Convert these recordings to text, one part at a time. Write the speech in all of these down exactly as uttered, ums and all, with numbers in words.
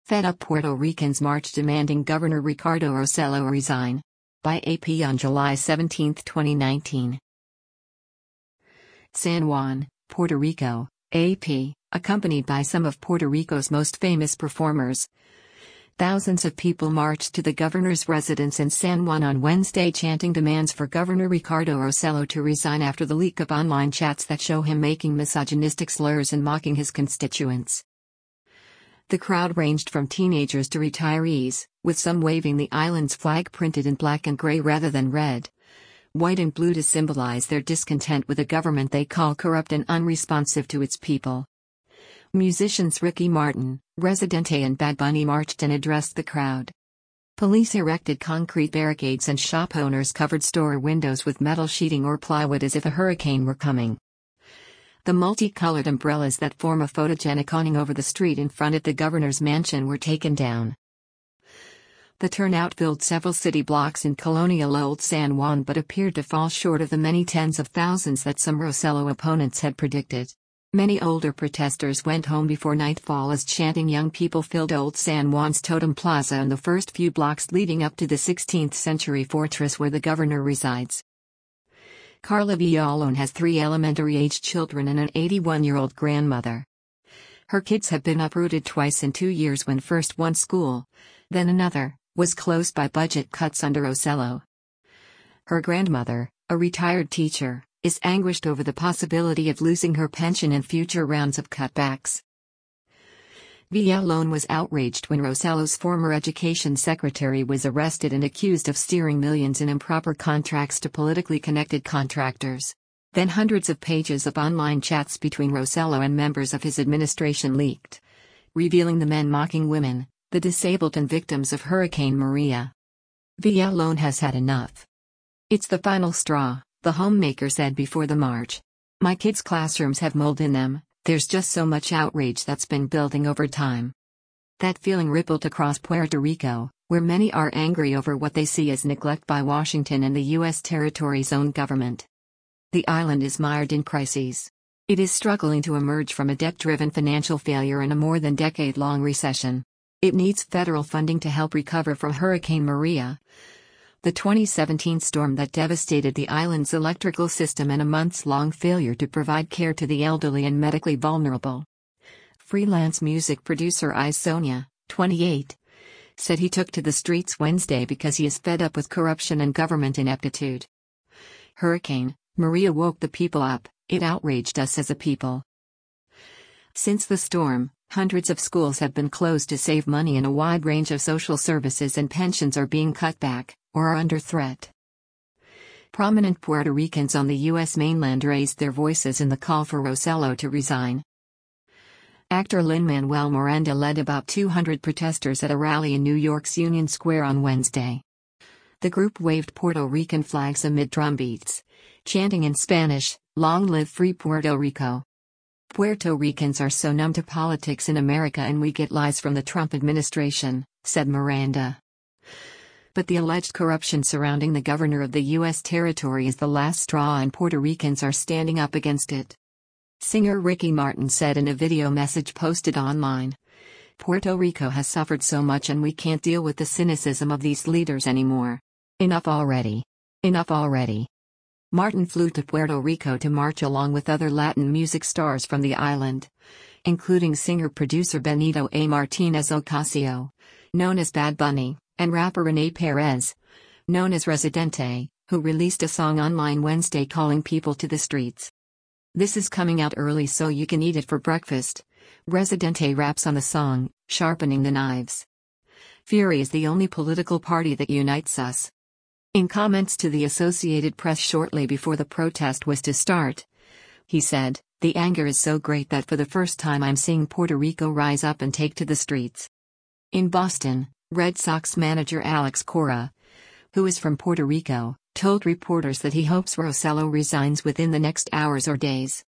Fed up Puerto Ricans march demanding Governor Ricardo Rossello resign. By A P on July seventeenth, twenty nineteen. San Juan, Puerto Rico, A P, accompanied by some of Puerto Rico's most famous performers. Thousands of people marched to the governor's residence in San Juan on Wednesday chanting demands for Governor Ricardo Rossello to resign after the leak of online chats that show him making misogynistic slurs and mocking his constituents. The crowd ranged from teenagers to retirees, with some waving the island's flag printed in black and gray rather than red, white and blue to symbolize their discontent with a government they call corrupt and unresponsive to its people. Musicians Ricky Martin, Residente and Bad Bunny marched and addressed the crowd. Police erected concrete barricades and shop owners covered store windows with metal sheeting or plywood as if a hurricane were coming. The multicolored umbrellas that form a photogenic awning over the street in front of the governor's mansion were taken down. The turnout filled several city blocks in colonial Old San Juan but appeared to fall short of the many tens of thousands that some Rossello opponents had predicted. Many older protesters went home before nightfall as chanting young people filled Old San Juan's Totem Plaza and the first few blocks leading up to the sixteenth century fortress where the governor resides. Carla Villalón has three elementary-aged children and an eighty-one-year-old grandmother. Her kids have been uprooted twice in two years when first one school, then another, was closed by budget cuts under Rossello. Her grandmother, a retired teacher, is anguished over the possibility of losing her pension in future rounds of cutbacks. Villalón was outraged when Rossello's former education secretary was arrested and accused of steering millions in improper contracts to politically connected contractors. Then hundreds of pages of online chats between Rossello and members of his administration leaked, revealing the men mocking women, the disabled and victims of Hurricane Maria. Villalón has had enough. "It's the final straw," the homemaker said before the march. "My kids' classrooms have mold in them. There's just so much outrage that's been building over time." That feeling rippled across Puerto Rico, where many are angry over what they see as neglect by Washington and the U S territory's own government. The island is mired in crises. It is struggling to emerge from a debt-driven financial failure and a more than decade-long recession. It needs federal funding to help recover from Hurricane Maria, the twenty seventeen storm that devastated the island's electrical system and a months-long failure to provide care to the elderly and medically vulnerable. Freelance music producer Isonia, twenty-eight, said he took to the streets Wednesday because he is fed up with corruption and government ineptitude. "Hurricane Maria woke the people up, it outraged us as a people." Since the storm, hundreds of schools have been closed to save money and a wide range of social services and pensions are being cut back, or are under threat. Prominent Puerto Ricans on the U S mainland raised their voices in the call for Rossello to resign. Actor Lin-Manuel Miranda led about two hundred protesters at a rally in New York's Union Square on Wednesday. The group waved Puerto Rican flags amid drumbeats, chanting in Spanish, "Long live free Puerto Rico." "Puerto Ricans are so numb to politics in America and we get lies from the Trump administration," said Miranda. But the alleged corruption surrounding the governor of the U S territory is the last straw and Puerto Ricans are standing up against it. Singer Ricky Martin said in a video message posted online, "Puerto Rico has suffered so much and we can't deal with the cynicism of these leaders anymore. Enough already. Enough already." Martin flew to Puerto Rico to march along with other Latin music stars from the island, including singer-producer Benito A. Martinez Ocasio, known as Bad Bunny, and rapper René Perez, known as Residente, who released a song online Wednesday calling people to the streets. "This is coming out early so you can eat it for breakfast," Residente raps on the song, sharpening the knives. "Fury is the only political party that unites us." In comments to the Associated Press shortly before the protest was to start, he said, "The anger is so great that for the first time I'm seeing Puerto Rico rise up and take to the streets." In Boston, Red Sox manager Alex Cora, who is from Puerto Rico, told reporters that he hopes Rossello resigns within the next hours or days.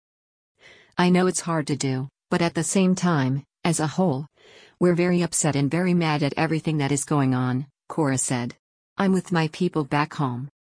"I know it's hard to do, but at the same time, as a whole, we're very upset and very mad at everything that is going on," Cora said. "I'm with my people back home.